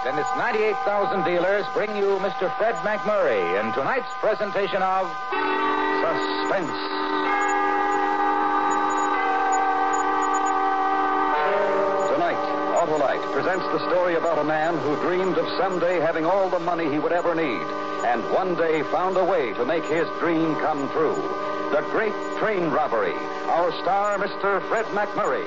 and its 98,000 dealers bring you Mr. Fred McMurray in tonight's presentation of Suspense. Tonight, Autolite presents the story about a man who dreamed of someday having all the money he would ever need, and one day found a way to make his dream come true. The Great Train Robbery. Our star, Mr. Fred McMurray.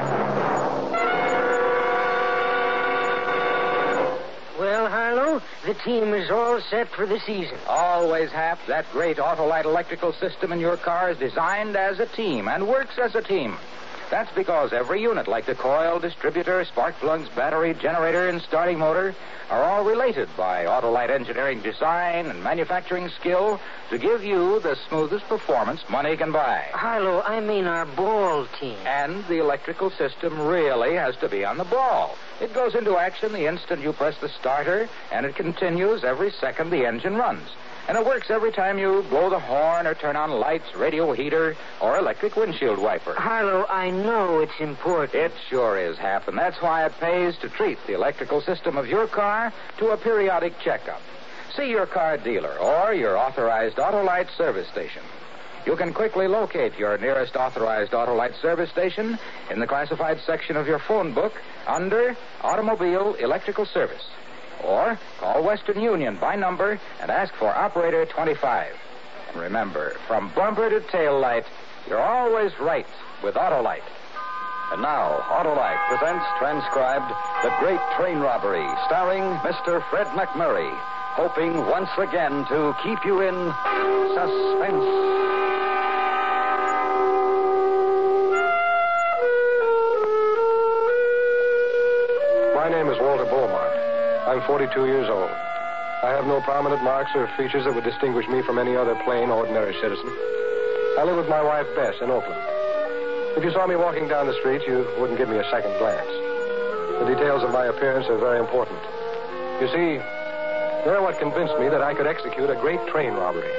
Well, Harlow, the team is all set for the season. Always, Hap, that great Autolite electrical system in your car is designed as a team and works as a team. That's because every unit, like the coil, distributor, spark plugs, battery, generator, and starting motor, are all related by Autolite engineering design and manufacturing skill to give you the smoothest performance money can buy. Harlow, I mean our ball team. And the electrical system really has to be on the ball. It goes into action the instant you press the starter, and it continues every second the engine runs. And it works every time you blow the horn or turn on lights, radio heater, or electric windshield wiper. Harlow, I know it's important. It sure is, Hap, and that's why it pays to treat the electrical system of your car to a periodic checkup. See your car dealer or your authorized Autolite service station. You can quickly locate your nearest authorized Autolite service station in the classified section of your phone book under Automobile Electrical Service. Or call Western Union by number and ask for Operator 25. And remember, from bumper to tail light, you're always right with Autolite. And now, Autolite presents transcribed The Great Train Robbery, starring Mr. Fred McMurray, hoping once again to keep you in suspense. My name is Walter Beaumont. I'm 42 years old. I have no prominent marks or features that would distinguish me from any other plain, ordinary citizen. I live with my wife, Bess, in Oakland. If you saw me walking down the street, you wouldn't give me a second glance. The details of my appearance are very important. You see, they're what convinced me that I could execute a great train robbery.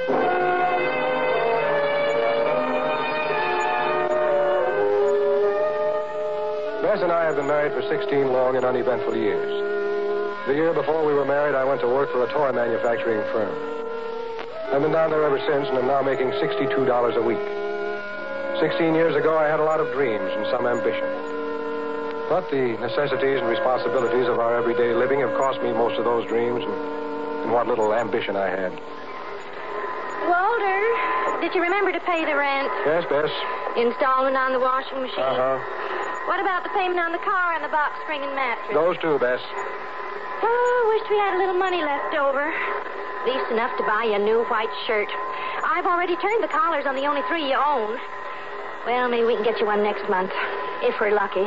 Bess and I have been married for 16 long and uneventful years. The year before we were married, I went to work for a toy manufacturing firm. I've been down there ever since and am now making $62 a week. 16 years ago, I had a lot of dreams and some ambition. But the necessities and responsibilities of our everyday living have cost me most of those dreams and what little ambition I had. Walter, did you remember to pay the rent? Yes, Bess. Installment on the washing machine? Uh-huh. What about the payment on the car and the box spring and mattress? Those two, Bess. Oh, wished we had a little money left over. At least enough to buy you a new white shirt. I've already turned the collars on the only 3 you own. Well, maybe we can get you one next month, if we're lucky.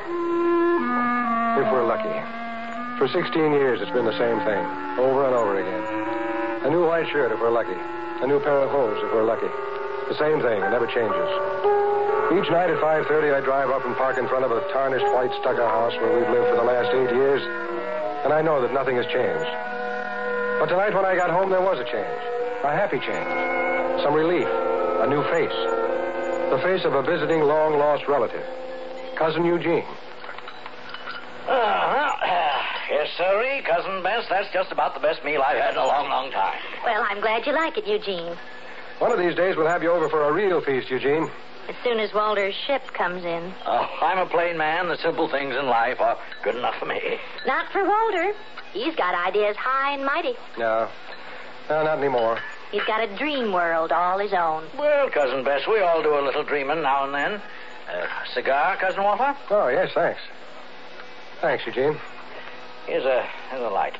If we're lucky. For 16 years, it's been the same thing, over and over again. A new white shirt, if we're lucky. A new pair of hose, if we're lucky. The same thing, it never changes. Each night at 5:30, I drive up and park in front of a tarnished white stucco house where we've lived for the last 8 years, and I know that nothing has changed. But tonight when I got home, there was a change. A happy change. Some relief. A new face. The face of a visiting long-lost relative. Cousin Eugene. Yes, sirree, Cousin Bess. That's just about the best meal I've had in a long, long time. Well, I'm glad you like it, Eugene. One of these days we'll have you over for a real feast, Eugene. As soon as Walter's ship comes in. Oh, I'm a plain man. The simple things in life are good enough for me. Not for Walter. He's got ideas high and mighty. No, not anymore. He's got a dream world all his own. Well, Cousin Bess, we all do a little dreaming now and then. Cigar, Cousin Walter? Oh, yes, thanks. Thanks, Eugene. Here's a light.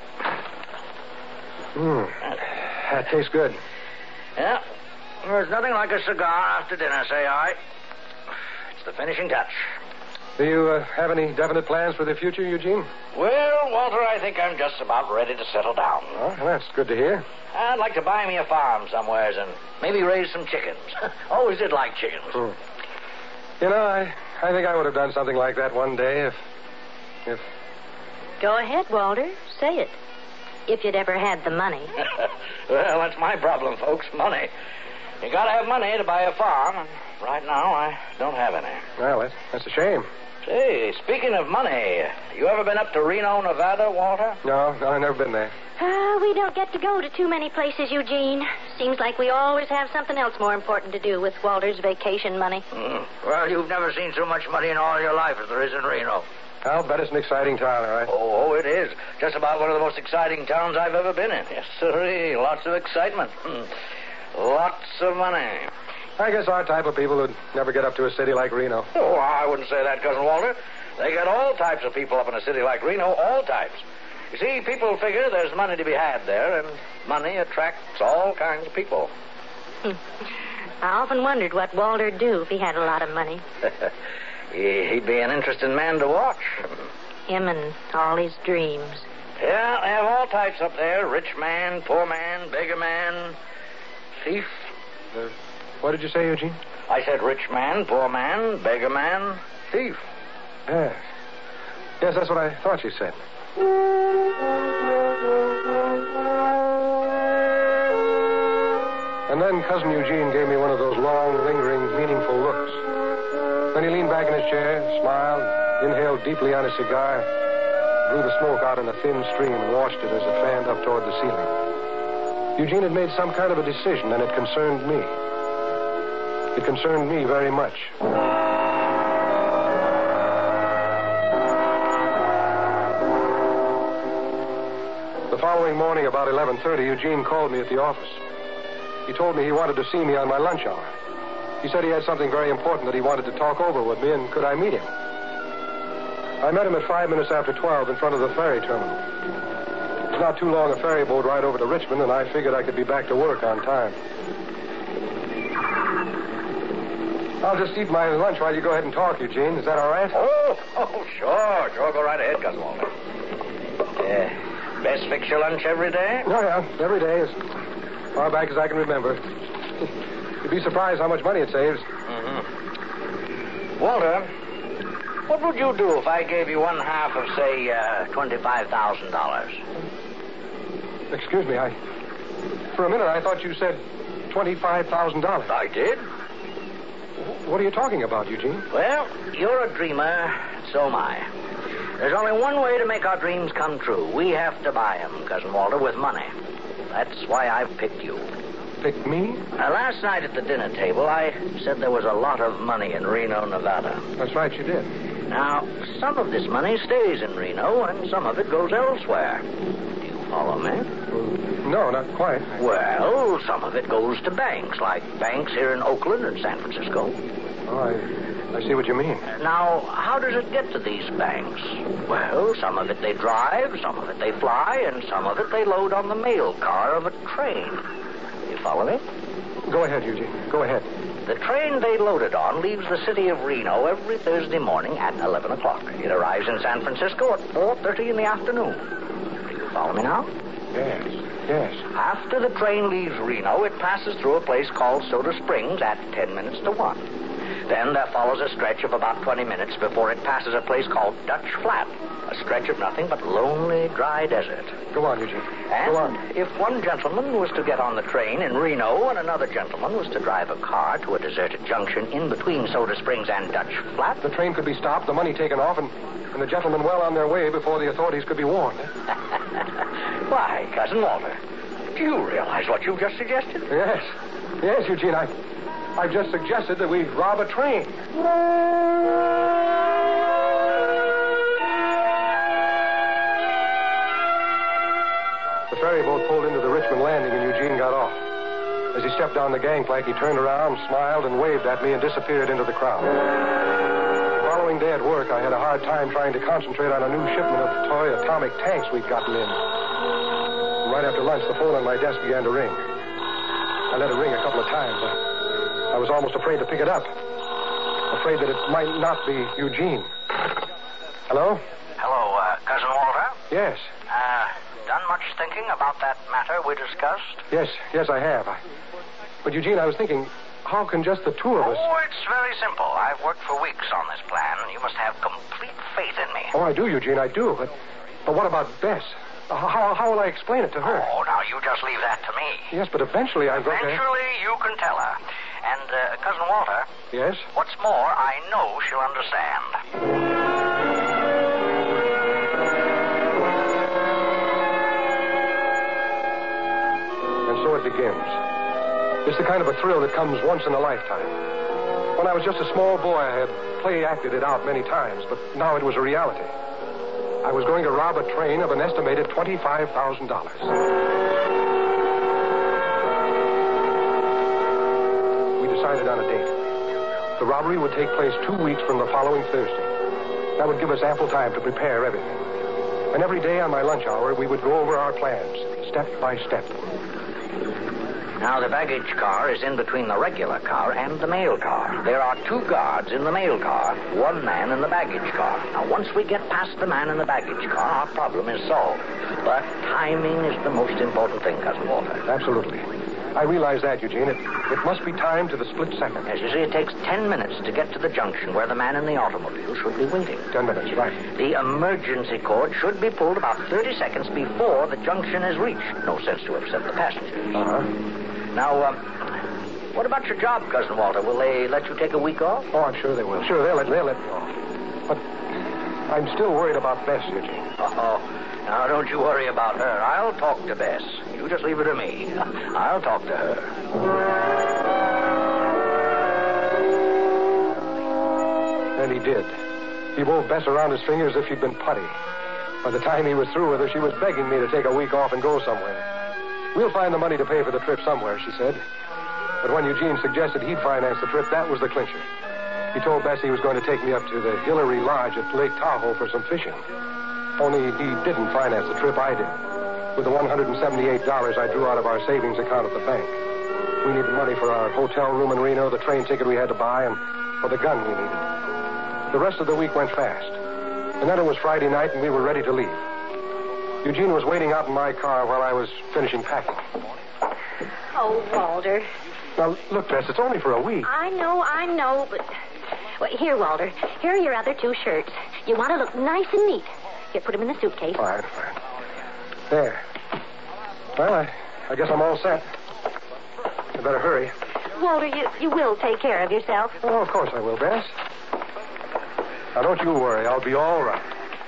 That tastes good. Yeah. There's nothing like a cigar after dinner, say I. It's the finishing touch. Do you have any definite plans for the future, Eugene? Well, Walter, I think I'm just about ready to settle down. Oh, that's good to hear. I'd like to buy me a farm somewheres and maybe raise some chickens. Always did like chickens. You know, I think I would have done something like that one day if... Go ahead, Walter. Say it. If you'd ever had the money. Well, that's my problem, folks. Money. You gotta have money to buy a farm, and right now I don't have any. Well, that's a shame. Say, speaking of money, you ever been up to Reno, Nevada, Walter? No, I've never been there. We don't get to go to too many places, Eugene. Seems like we always have something else more important to do with Walter's vacation money. Well, you've never seen so much money in all your life as there is in Reno. I'll bet it's an exciting town, all right? Oh, it is. Just about one of the most exciting towns I've ever been in. Yes, sir. Lots of excitement. Lots of money. I guess our type of people would never get up to a city like Reno. Oh, I wouldn't say that, Cousin Walter. They get all types of people up in a city like Reno, all types. You see, people figure there's money to be had there, and money attracts all kinds of people. I often wondered what Walter'd do if he had a lot of money. He'd be an interesting man to watch. Him and all his dreams. Yeah, they have all types up there. Rich man, poor man, beggar man, thief. What did you say, Eugene? I said rich man, poor man, beggar man, thief. Yes. Yes, that's what I thought you said. And then Cousin Eugene gave me one of those long, lingering, meaningful looks. Then he leaned back in his chair, smiled, inhaled deeply on his cigar, blew the smoke out in a thin stream and watched it as it fanned up toward the ceiling. Eugene had made some kind of a decision, and it concerned me. It concerned me very much. The following morning, about 11:30, Eugene called me at the office. He told me he wanted to see me on my lunch hour. He said he had something very important that he wanted to talk over with me, and could I meet him? I met him at 5 minutes after 12 in front of the ferry terminal. It's not too long a ferry boat ride over to Richmond, and I figured I could be back to work on time. I'll just eat my lunch while you go ahead and talk, Eugene. Is that all right? Oh, sure. Sure, go right ahead, Cousin Walter. Best fix your lunch every day? Oh, yeah. Every day, as far back as I can remember. You'd be surprised how much money it saves. Mm-hmm. Walter, what would you do if I gave you one half of, say, $25,000? Excuse me, for a minute I thought you said $25,000. I did. What are you talking about, Eugene? Well, you're a dreamer, so am I. There's only one way to make our dreams come true. We have to buy them, Cousin Walter, with money. That's why I've picked you. Picked me? Last night at the dinner table, I said there was a lot of money in Reno, Nevada. That's right, you did. Now, some of this money stays in Reno, and some of it goes elsewhere. Do you follow me? No, not quite. Well, some of it goes to banks, like banks here in Oakland and San Francisco. Oh, I see what you mean. Now, how does it get to these banks? Well, some of it they drive, some of it they fly, and some of it they load on the mail car of a train. You follow me? Go ahead, Eugene. Go ahead. The train they loaded on leaves the city of Reno every Thursday morning at 11 o'clock. It arrives in San Francisco at 4:30 in the afternoon. Do you follow me now? Yes. After the train leaves Reno, it passes through a place called Soda Springs at 10 minutes to 1. Then there follows a stretch of about 20 minutes before it passes a place called Dutch Flat, a stretch of nothing but lonely, dry desert. Go on, Eugene. And Go on. if one gentleman was to get on the train in Reno and another gentleman was to drive a car to a deserted junction in between Soda Springs and Dutch Flat... The train could be stopped, the money taken off, and the gentlemen well on their way before the authorities could be warned. Why, Cousin Walter, do you realize what you've just suggested? Yes. Yes, Eugene, I've just suggested that we rob a train. The ferry boat pulled into the Richmond landing and Eugene got off. As he stepped down the gangplank, he turned around, smiled, and waved at me and disappeared into the crowd. The following day at work, I had a hard time trying to concentrate on a new shipment of toy atomic tanks we'd gotten in. And right after lunch, the phone on my desk began to ring. I let it ring a couple of times. I was almost afraid to pick it up. Afraid that it might not be Eugene. Hello? Hello, Cousin Walter? Yes. Done much thinking about that matter we discussed? Yes, I have. But, Eugene, I was thinking, how can just the two of us... Oh, it's very simple. I've worked for weeks on this plan. You must have complete faith in me. Oh, I do, Eugene, I do. But what about Bess? How will I explain it to her? Oh, now you just leave that to me. Yes, but eventually I'm going to... Eventually you can tell her. And Cousin Walter, Yes? what's more, I know she'll understand. And so it begins. It's the kind of a thrill that comes once in a lifetime. When I was just a small boy, I had play-acted it out many times, but now it was a reality. I was going to rob a train of an estimated $25,000. We decided on a date. The robbery would take place 2 weeks from the following Thursday. That would give us ample time to prepare everything. And every day on my lunch hour, we would go over our plans, step by step. Now, the baggage car is in between the regular car and the mail car. There are 2 guards in the mail car, 1 man in the baggage car. Now, once we get past the man in the baggage car, our problem is solved. But timing is the most important thing, Cousin Walter. Absolutely. I realize that, Eugene. It must be timed to the split second. As you see, it takes 10 minutes to get to the junction where the man in the automobile should be waiting. 10 minutes, right. The emergency cord should be pulled about 30 seconds before the junction is reached. No sense to upset the passengers. Uh-huh. Now, what about your job, Cousin Walter? Will they let you take a week off? Oh, I'm sure they will. Sure, they'll let me off. But I'm still worried about Bess, Eugene. Oh, now don't you worry about her. I'll talk to Bess. You just leave it to me. I'll talk to her. And he did. He wove Bess around his finger as if she'd been putty. By the time he was through with her, she was begging me to take a week off and go somewhere. We'll find the money to pay for the trip somewhere, she said. But when Eugene suggested he'd finance the trip, that was the clincher. He told Bess he was going to take me up to the Hillary Lodge at Lake Tahoe for some fishing. Only he didn't finance the trip, I did. With the $178 I drew out of our savings account at the bank. We needed money for our hotel room in Reno, the train ticket we had to buy, and for the gun we needed. The rest of the week went fast. And then it was Friday night, and we were ready to leave. Eugene was waiting out in my car while I was finishing packing. Oh, Walter. Now, look, Bess, it's only for a week. I know, but... Well, here, Walter. Here are your other 2 shirts. You want to look nice and neat. Here, put them in the suitcase. Fine. There. Well, I guess I'm all set. You better hurry. Walter, you will take care of yourself. Oh, of course I will, Bess. Now, don't you worry. I'll be all right.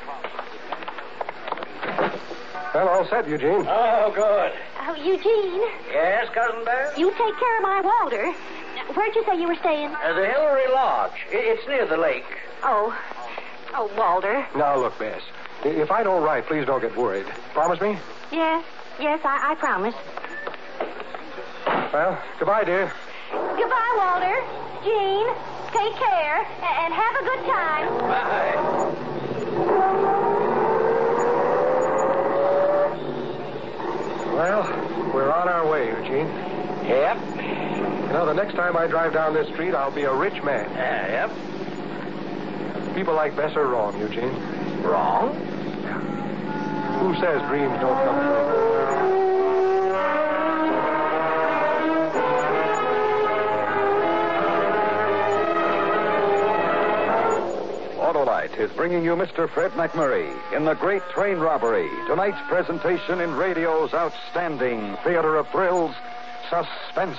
Well, all set, Eugene. Oh, good. Oh, Eugene. Yes, Cousin Bess? You take care of my Walter. Where'd you say you were staying? The Hillary Lodge. It's near the lake. Oh, Walter. Now, look, Bess. If I don't write, please don't get worried. Promise me? Yes, I promise. Well, goodbye, dear. Goodbye, Walter. Jean, take care, and have a good time. Bye. Well, we're on our way, Eugene. Yep. You know, the next time I drive down this street, I'll be a rich man. Yep. People like Bess are wrong, Eugene. Wrong? Who says dreams don't come true? Autolite is bringing you Mr. Fred McMurray in The Great Train Robbery, tonight's presentation in radio's outstanding theater of thrills, Suspense.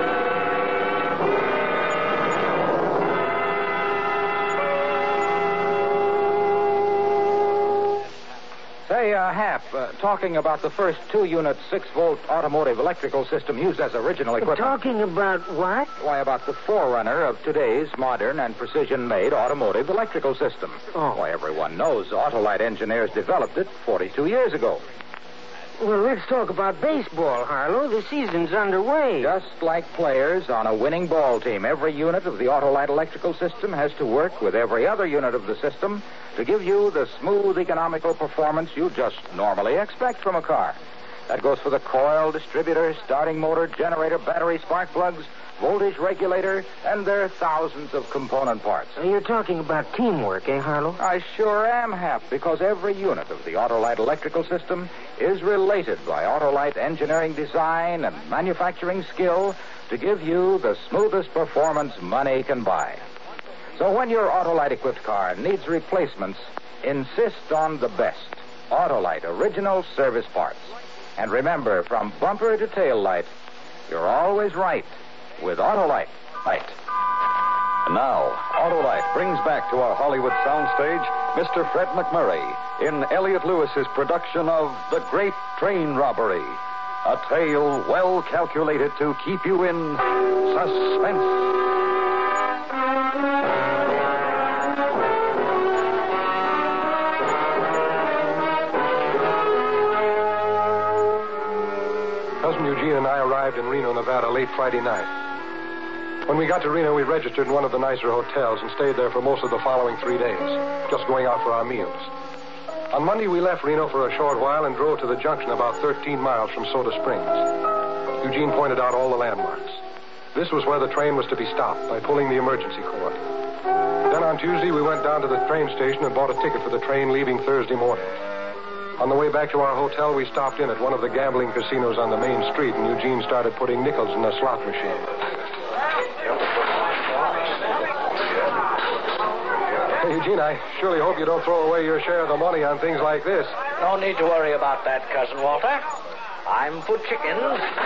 Say, Hap, talking about the first 2-unit 6-volt automotive electrical system used as original equipment. Talking about what? Why, about the forerunner of today's modern and precision-made automotive electrical system. Oh. Why, everyone knows Autolite engineers developed it 42 years ago. Well, let's talk about baseball, Harlow. The season's underway. Just like players on a winning ball team, every unit of the Autolite electrical system has to work with every other unit of the system to give you the smooth, economical performance you just normally expect from a car. That goes for the coil, distributor, starting motor, generator, battery, spark plugs, voltage regulator, and there are thousands of component parts. You're talking about teamwork, eh, Harlow? I sure am, Hap, because every unit of the Autolite electrical system is related by Autolite engineering design and manufacturing skill to give you the smoothest performance money can buy. So when your Autolite-equipped car needs replacements, insist on the best Autolite original service parts. And remember, from bumper to tail light, you're always right with Autolite. Right. And now, Autolite brings back to our Hollywood soundstage Mr. Fred McMurray in Elliot Lewis's production of The Great Train Robbery, a tale well calculated to keep you in suspense. Cousin Eugene and I arrived in Reno, Nevada, late Friday night. When we got to Reno, we registered in one of the nicer hotels and stayed there for most of the following 3 days, just going out for our meals. On Monday, we left Reno for a short while and drove to the junction about 13 miles from Soda Springs. Eugene pointed out all the landmarks. This was where the train was to be stopped by pulling the emergency cord. Then on Tuesday, we went down to the train station and bought a ticket for the train leaving Thursday morning. On the way back to our hotel, we stopped in at one of the gambling casinos on the main street, and Eugene started putting nickels in the slot machine. Hey, Eugene, I surely hope you don't throw away your share of the money on things like this. No need to worry about that, Cousin Walter. I'm for chickens.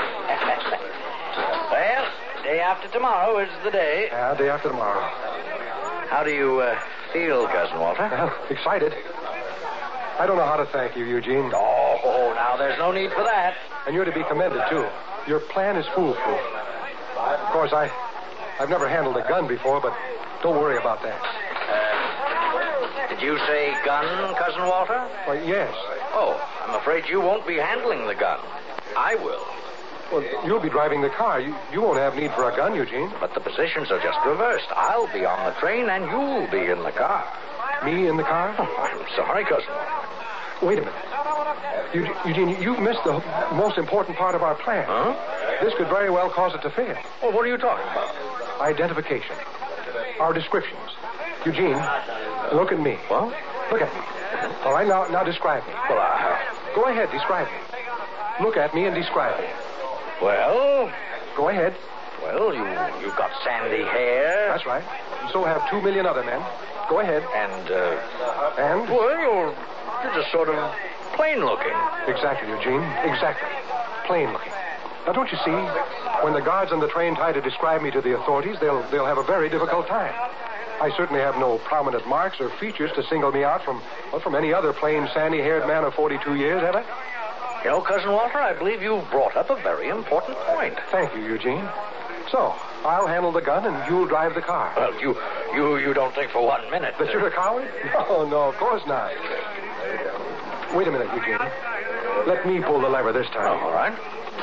Well, day after tomorrow is the day. Yeah, day after tomorrow. How do you feel, Cousin Walter? Well, excited. I don't know how to thank you, Eugene. Oh, now there's no need for that. And you're to be commended, too. Your plan is foolproof. Of course, I've never handled a gun before, but don't worry about that. Did you say gun, Cousin Walter? Well, yes. Oh, I'm afraid you won't be handling the gun. I will. Well, you'll be driving the car. You won't have need for a gun, Eugene. But the positions are just reversed. I'll be on the train, and you'll be in the car. Me in the car? Oh, I'm sorry, Cousin Walter. Wait a minute. Eugene, you've missed the most important part of our plan. Huh? This could very well cause it to fail. Well, what are you talking about? Identification. Our descriptions. Eugene, look at me. What? Look at me. All right, now describe me. Well, Go ahead, describe me. Look at me and describe me. Well... Go ahead. Well, you've got sandy hair. That's right. And so have 2 million other men. Go ahead. And? Well, you're just sort of plain looking. Exactly, Eugene. Exactly. Plain looking. Now, don't you see? When the guards on the train try to describe me to the authorities, they'll have a very difficult time. I certainly have no prominent marks or features to single me out from any other plain, sandy-haired man of 42 years, have I? You know, Cousin Walter, I believe you've brought up a very important point. Thank you, Eugene. So, I'll handle the gun and you'll drive the car. Well, you don't think for 1 minute that you're a coward? No, of course not. Wait a minute, Eugene. Let me pull the lever this time. Oh, all right.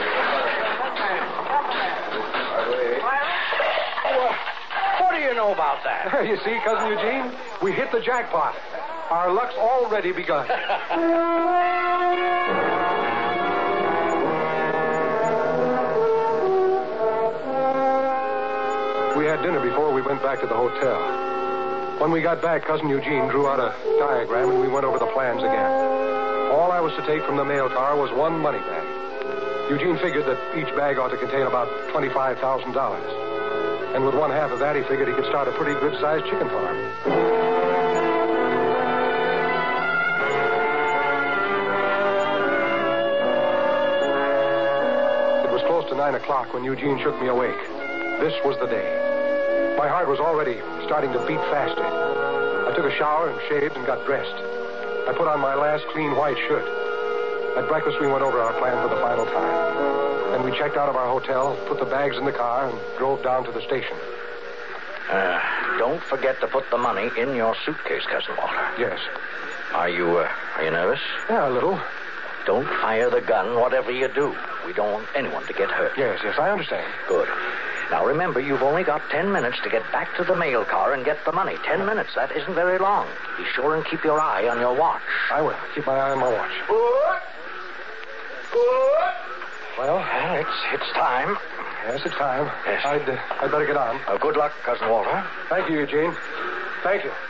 What do you know about that? You see, Cousin Eugene, we hit the jackpot. Our luck's already begun. We had dinner before we went back to the hotel. When we got back, Cousin Eugene drew out a diagram and we went over the plans again. All I was to take from the mail car was one money bag. Eugene figured that each bag ought to contain about $25,000. And with one half of that, he figured he could start a pretty good-sized chicken farm. It was close to 9 o'clock when Eugene shook me awake. This was the day. My heart was already starting to beat faster. I took a shower and shaved and got dressed. I put on my last clean white shirt. At breakfast, we went over our plan for the final time. Then we checked out of our hotel, put the bags in the car, and drove down to the station. Don't forget to put the money in your suitcase, Cousin Walter. Yes. Are you nervous? Yeah, a little. Don't fire the gun, whatever you do. We don't want anyone to get hurt. Yes, I understand. Good. Now, remember, you've only got 10 minutes to get back to the mail car and get the money. 10 minutes, that isn't very long. Be sure and keep your eye on your watch. I will. Keep my eye on my watch. Well, it's time. Yes, it's time. Yes. I'd better get on. Good luck, Cousin Walter. Thank you, Eugene. Thank you.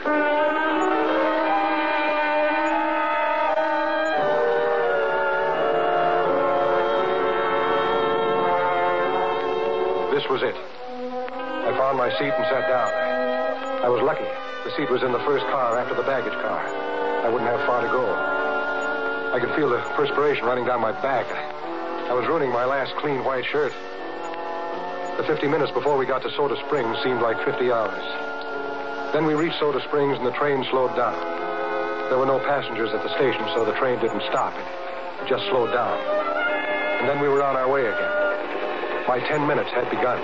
This was it. I found my seat and sat down. I was lucky. The seat was in the first car after the baggage car. I wouldn't have far to go. I could feel the perspiration running down my back. I was ruining my last clean white shirt. The 50 minutes before we got to Soda Springs seemed like 50 hours. Then we reached Soda Springs and the train slowed down. There were no passengers at the station, so the train didn't stop. It just slowed down. And then we were on our way again. My 10 minutes had begun.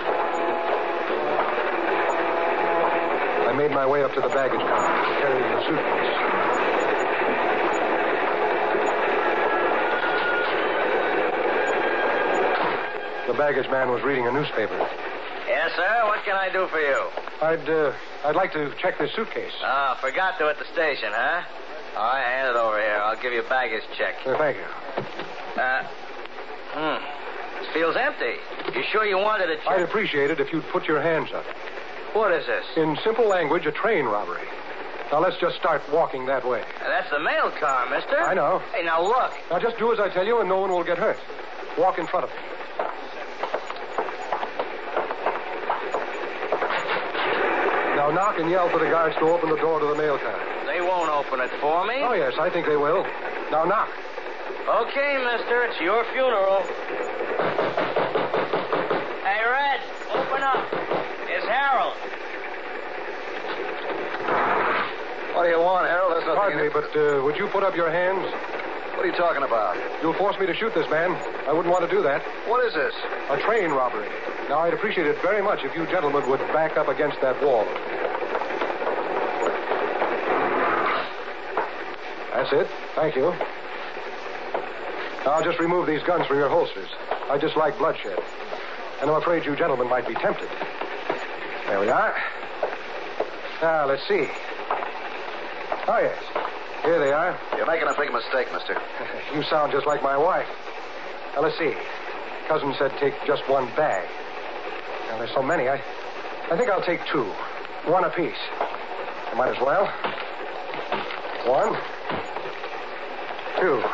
I made my way up to the baggage car, carrying the suitcase. The baggage man was reading a newspaper. Yes, sir. What can I do for you? I'd like to check this suitcase. Oh, forgot to at the station, huh? All right, hand it over here. I'll give you a baggage check. Thank you. This feels empty. You sure you wanted a check? I'd appreciate it if you'd put your hands up. What is this? In simple language, a train robbery. Now, let's just start walking that way. That's the mail car, mister. I know. Hey, now look. Now, just do as I tell you and no one will get hurt. Walk in front of me. Now, knock and yell for the guards to open the door to the mail car. They won't open it for me. Oh, yes, I think they will. Now, knock. Okay, mister. It's your funeral. Hey, Red, open up. It's Harold. What do you want, Harold? There's nothing. Pardon me, but would you put up your hands? What are you talking about? You'll force me to shoot this man. I wouldn't want to do that. What is this? A train robbery. Now, I'd appreciate it very much if you gentlemen would back up against that wall. That's it. Thank you. Now, I'll just remove these guns from your holsters. I dislike bloodshed. And I'm afraid you gentlemen might be tempted. There we are. Now, let's see. Oh, yes. Here they are. You're making a big mistake, mister. You sound just like my wife. Now, let's see. Cousin said take just one bag. Now, there's so many. I think I'll take two. One apiece. I might as well. 1, 2.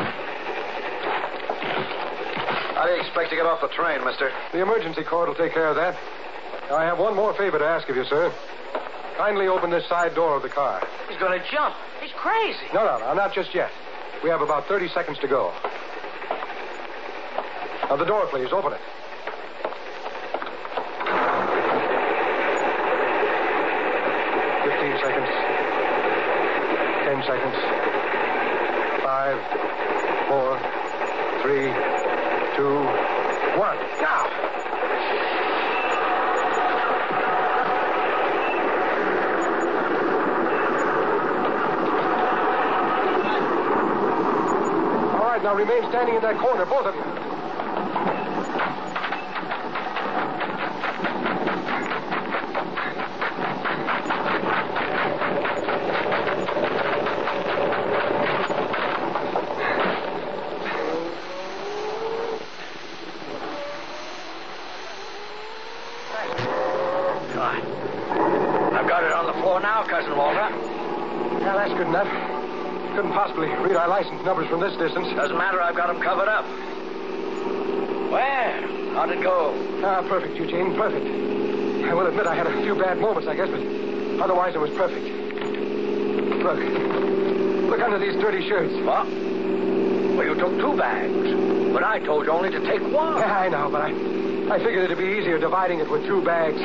How do you expect to get off the train, mister? The emergency cord will take care of that. Now, I have one more favor to ask of you, sir. Kindly open this side door of the car. He's going to jump. He's crazy. No, not just yet. We have about 30 seconds to go. Now, the door, please. Open it. 15 seconds. 10 seconds. 5, 4, 3, 2, 1. Now! All right, now remain standing in that corner, both of you. Cousin Walter. Yeah, that's good enough. Couldn't possibly read our license numbers from this distance. Doesn't matter. I've got them covered up. Well, how'd it go? Perfect, Eugene. Perfect. I will admit I had a few bad moments, I guess, but otherwise it was perfect. Look under these dirty shirts. What? Well, you took 2 bags. But I told you only to take 1. Yeah, I know, but I figured it'd be easier dividing it with 2 bags.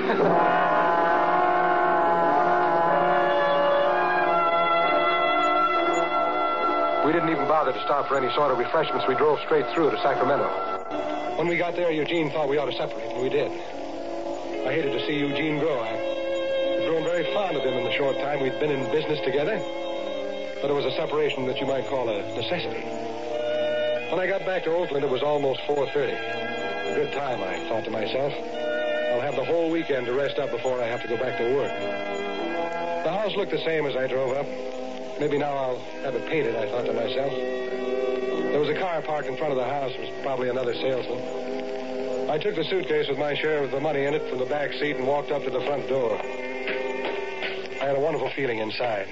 We didn't even bother to stop for any sort of refreshments. We drove straight through to Sacramento. When we got there, Eugene thought we ought to separate, and we did. I hated to see Eugene grow. I'd grown very fond of him in the short time we'd been in business together. But it was a separation that you might call a necessity. When I got back to Oakland, it was almost 4:30. A good time, I thought to myself. I'll have the whole weekend to rest up before I have to go back to work. The house looked the same as I drove up. Maybe now I'll have it painted, I thought to myself. There was a car parked in front of the house. It was probably another salesman. I took the suitcase with my share of the money in it from the back seat and walked up to the front door. I had a wonderful feeling inside.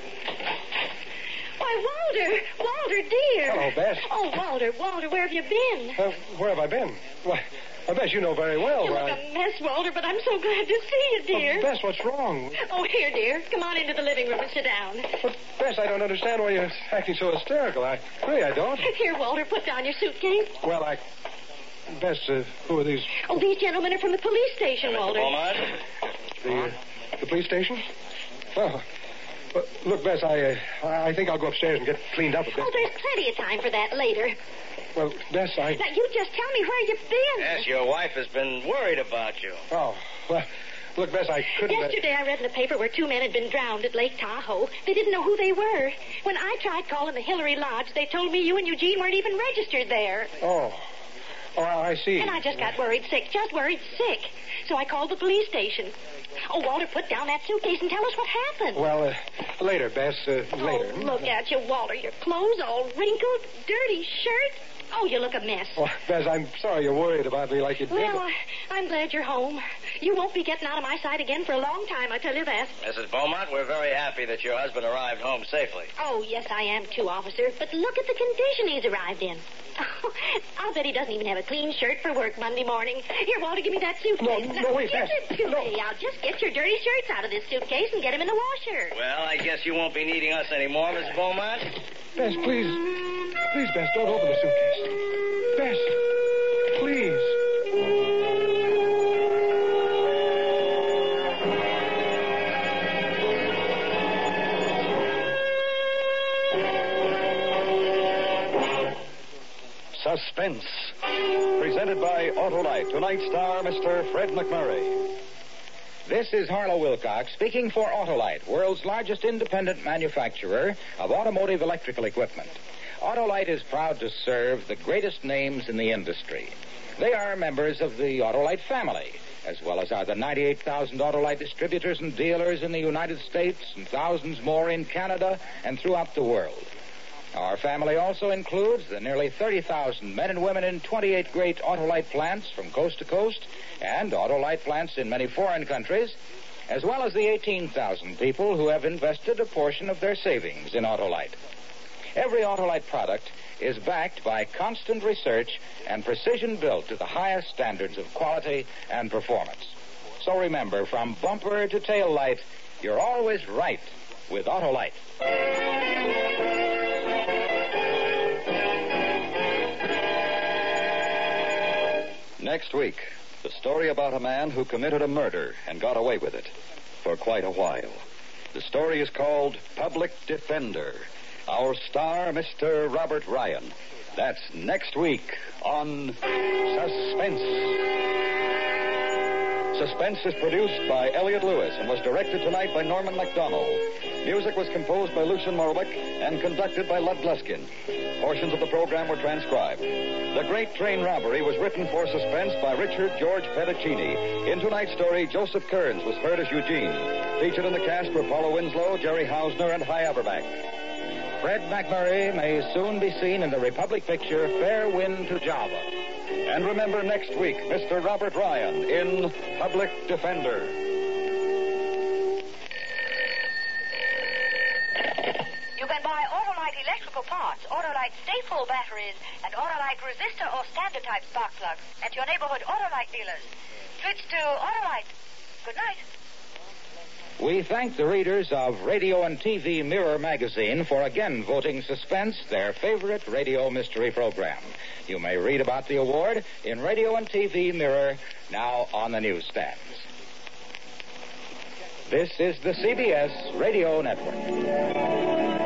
Why, Walter, dear. Hello, Bess. Oh, Walter, where have you been? Where have I been? Why, Bess, you know very well You where look a mess, Walter, but I'm so glad to see you, dear. Bess, what's wrong? Oh, here, dear. Come on into the living room and sit down. But, Bess, I don't understand why you're acting so hysterical. I don't. Here, Walter, put down your suitcase. Well, Bess, who are these? Oh, these gentlemen are from the police station, Walter. Beaumont? The police station? Oh. Well, look, Bess, I think I'll go upstairs and get cleaned up a bit. Oh, there's plenty of time for that later. Well, Bess, Now, you just tell me where you've been. Yes, your wife has been worried about you. Oh, well, look, Bess, I couldn't... Yesterday I read in the paper where 2 men had been drowned at Lake Tahoe. They didn't know who they were. When I tried calling the Hillary Lodge, they told me you and Eugene weren't even registered there. Oh, I see. And I just got worried sick. So I called the police station. Oh, Walter, put down that suitcase and tell us what happened. Well, later, Bess, later. Oh, look at you, Walter. Your clothes all wrinkled, dirty shirt. Oh, you look a mess. Oh, Bess, I'm sorry you're worried about me like you did. Well, I'm glad you're home. You won't be getting out of my sight again for a long time, I tell you that. Mrs. Beaumont, we're very happy that your husband arrived home safely. Oh, yes, I am too, officer. But look at the condition he's arrived in. Oh, I'll bet he doesn't even have a clean shirt for work Monday morning. Here, Walter, give me that suitcase. No, wait, Bess. I'll just get your dirty shirts out of this suitcase and get them in the washer. Well, I guess you won't be needing us anymore, Mrs. Beaumont. Bess, please. Please, Bess, don't open the suitcase. Bess, please. Suspense. Presented by Autolite. Tonight's star, Mr. Fred McMurray. This is Harlow Wilcox speaking for Autolite, world's largest independent manufacturer of automotive electrical equipment. Autolite is proud to serve the greatest names in the industry. They are members of the Autolite family, as well as are the 98,000 Autolite distributors and dealers in the United States and thousands more in Canada and throughout the world. Our family also includes the nearly 30,000 men and women in 28 great Autolite plants from coast to coast and Autolite plants in many foreign countries, as well as the 18,000 people who have invested a portion of their savings in Autolite. Every Autolite product is backed by constant research and precision built to the highest standards of quality and performance. So remember, from bumper to tail light, you're always right with Autolite. Next week, the story about a man who committed a murder and got away with it for quite a while. The story is called Public Defender. Our star, Mr. Robert Ryan. That's next week on Suspense. Suspense is produced by Elliot Lewis and was directed tonight by Norman MacDonald. Music was composed by Lucien Moravec and conducted by Lud Gluskin. Portions of the program were transcribed. The Great Train Robbery was written for Suspense by Richard George Pedicini. In tonight's story, Joseph Kearns was heard as Eugene. Featured in the cast were Paula Winslow, Jerry Hausner, and Hy Averback. Fred McMurray may soon be seen in the Republic picture Fair Wind to Java. And remember next week, Mr. Robert Ryan in Public Defender. You can buy Autolite electrical parts, Autolite Stay-Full batteries, and Autolite resistor or standard type spark plugs at your neighborhood Autolite dealers. Switch to Autolite. Good night. We thank the readers of Radio and TV Mirror magazine for again voting Suspense their favorite radio mystery program. You may read about the award in Radio and TV Mirror, now on the newsstands. This is the CBS Radio Network.